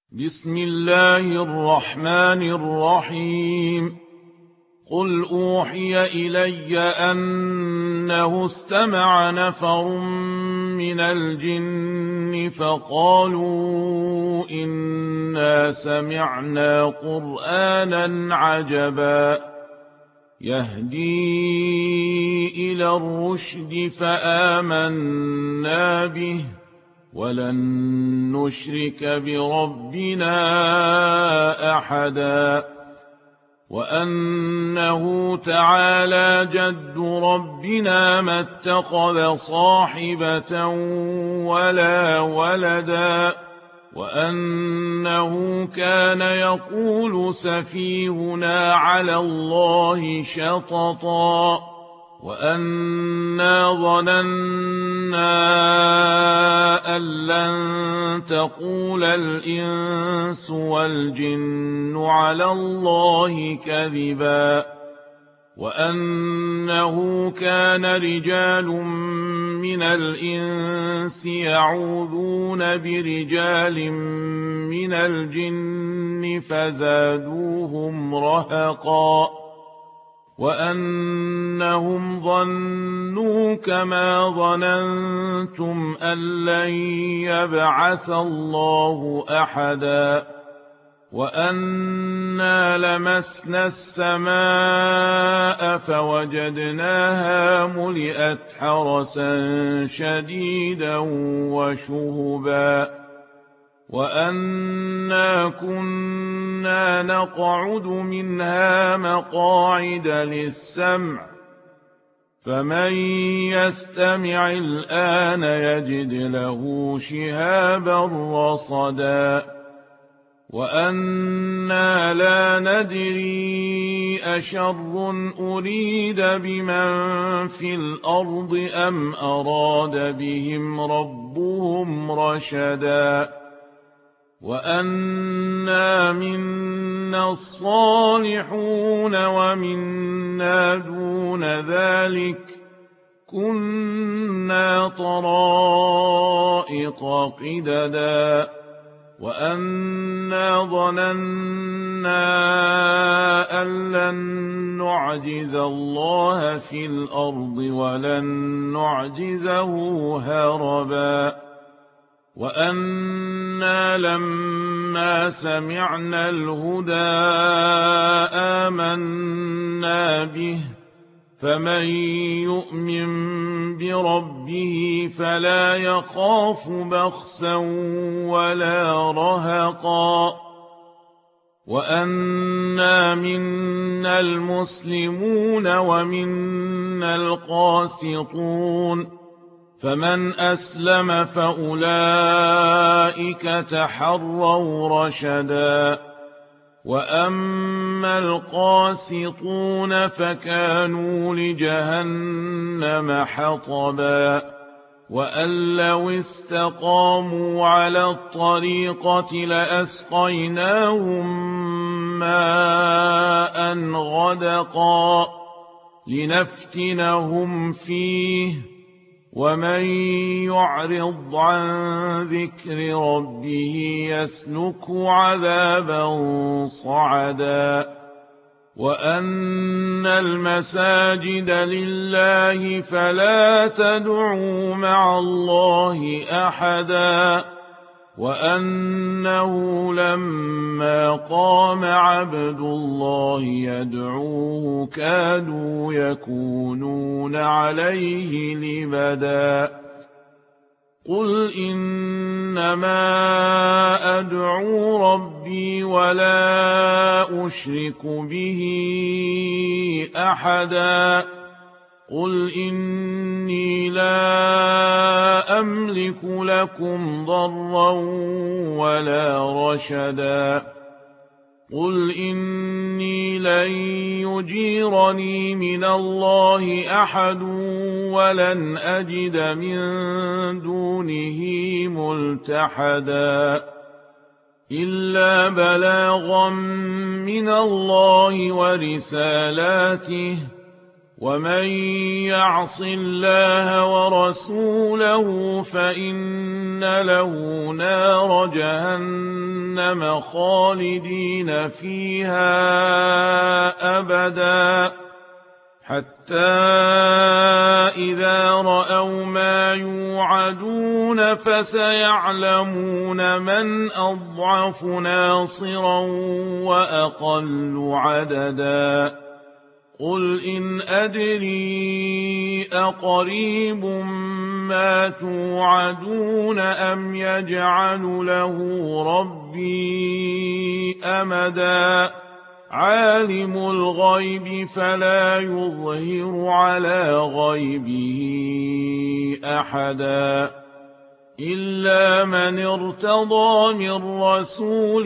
بسم الله الرحمن الرحيم. قل أوحي إلي أنه استمع نفر من الجن فقالوا إنا سمعنا قرآنا عجبا يهدي إلى الرشد فآمنا به ولن نشرك بربنا أحدا وأنه تعالى جد ربنا ما اتخذ صاحبة ولا ولدا وأنه كان يقول سفيهنا على الله شططا وأنا ظننا أن لن تقول الإنس والجن على الله كذبا وأنه كان رجال من الإنس يعوذون برجال من الجن فزادوهم رهقا وأنهم ظنوا كما ظننتم أن لن يبعث الله أحدا وأنا لمسنا السماء فوجدناها ملئت حرسا شديدا وشهبا وأنا كنا نقعد منها مقاعد للسمع فمن يستمع الآن يجد له شهابا رصدا وأنا لا ندري أشر أريد بمن في الأرض أم أراد بهم ربهم رشدا وأنا منا الصالحون ومنا دون ذلك كنا طرائق قددا وأنا ظننا أن لن نعجز الله في الأرض ولن نعجزه هربا وأنا لما سمعنا الهدى آمنا به فمن يؤمن بربه فلا يخاف بخسا ولا رهقا وأنا منا المسلمون ومنا القاسطون فمن أسلم فأولئك تحروا رشدا وأما القاسطون فكانوا لجهنم حطبا وأن لو استقاموا على الطريقة لأسقيناهم ماء غدقا لنفتنهم فيه ومن يعرض عن ذكر ربه يسلكه عذابا صعدا وأن المساجد لله فلا تدعوا مع الله أحدا وأنه لما قام عبد الله يدعوه كادوا يكونون عليه لبدا قل إنما أدعو ربي ولا أشرك به أحدا قل إني لا أملك لكم ضرا ولا رشدا قل إني لن يجيرني من الله أحد ولن أجد من دونه ملتحدا إلا بلاغا من الله ورسالاته ومن يعص الله ورسوله فإن له نار جهنم خالدين فيها أبدا حتى إذا رأوا ما يوعدون فسيعلمون من أضعف ناصرا وأقل عددا قل إن أدري أقريب ما توعدون أم يجعل له ربي أمدا عالم الغيب فلا يظهر على غيبه أحدا إلا من ارتضى من رسول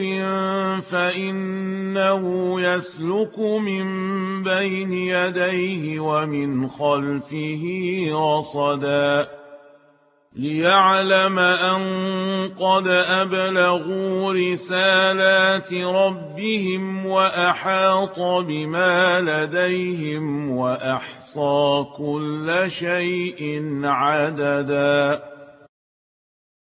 فإنه يسلك من بين يديه ومن خلفه رصدا ليعلم أن قد أبلغوا رسالات ربهم وأحاط بما لديهم وأحصى كل شيء عددا